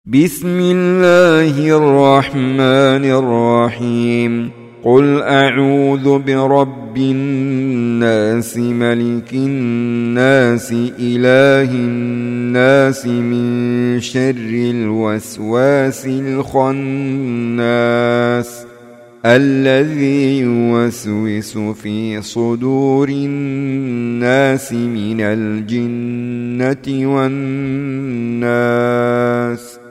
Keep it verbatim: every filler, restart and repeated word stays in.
بسم الله الرحمن الرحيم. قل أعوذ برب الناس ملك الناس إله الناس من شر الوسواس الخناس الذي يوسوس في صدور الناس من الجنة والناس.